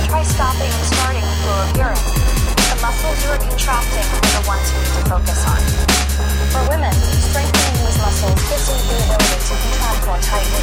Try stopping and starting the flow of urine. The muscles you are contracting are the ones you need to focus on. For women, strengthening these muscles gives you the ability to contract more tightly.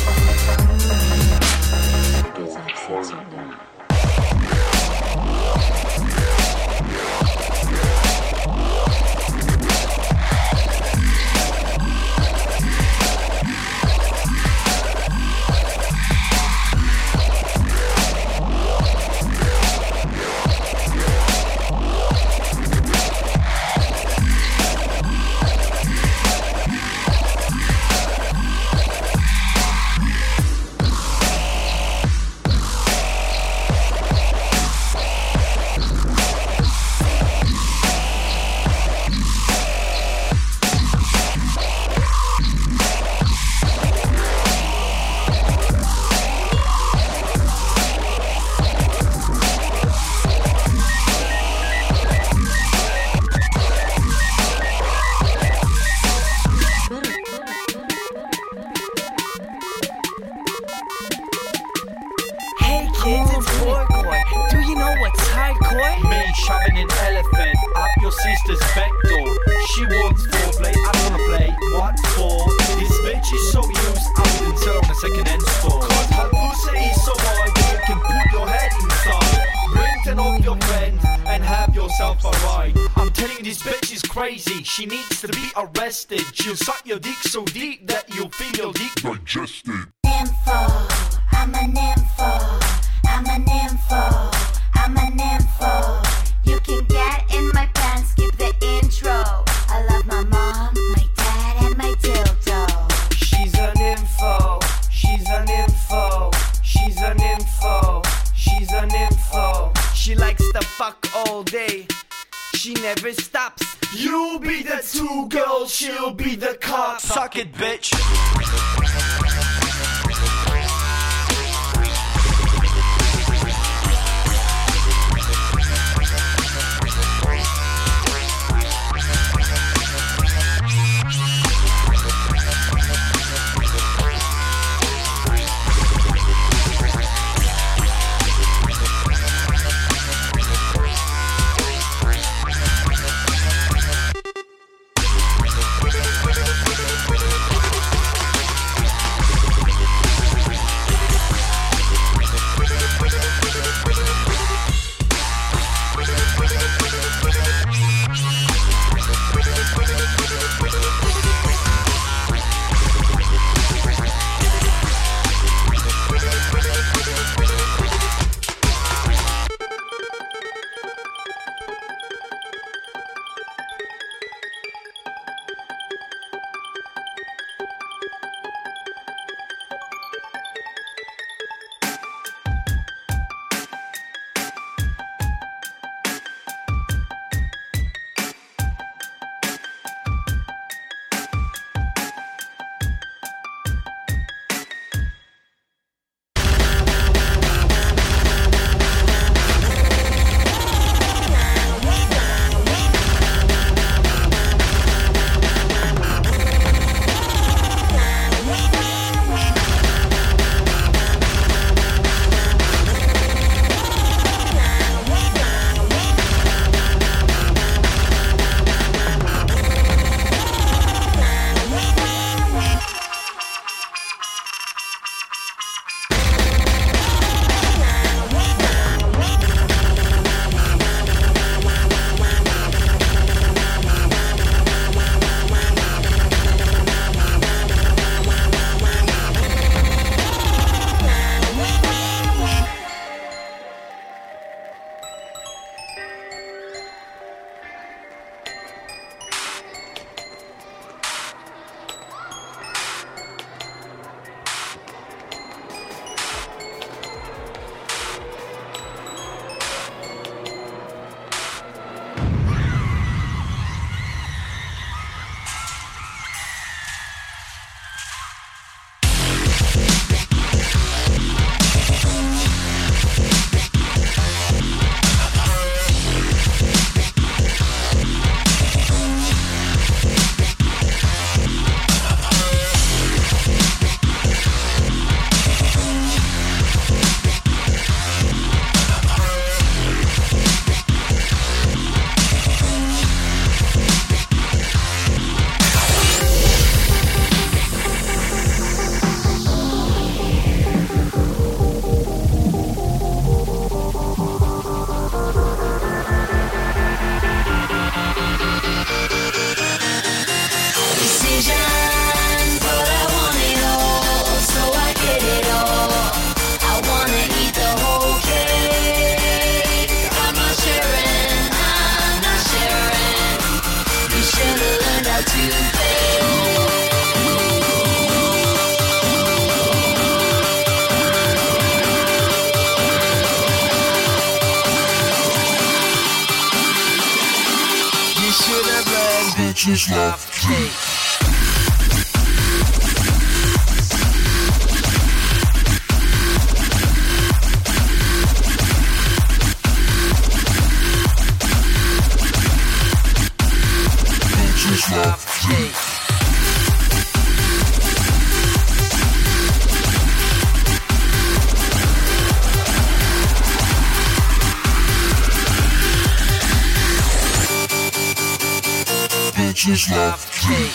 She needs to be arrested. She'll suck your dick so deep that you'll feel your dick digested. Nympho, I'm a nympho, I'm a nympho, I'm a nympho. You can get in my pants, skip the intro. I love my mom, my dad, and my dildo. She's a nympho, she's a nympho, she's a nympho, she's a nympho. She likes to fuck all day. She never stops. You'll be the two girls, she'll be the cop. Suck it, bitch. Bitches love cake. Bitches love cake. Bitches love cake.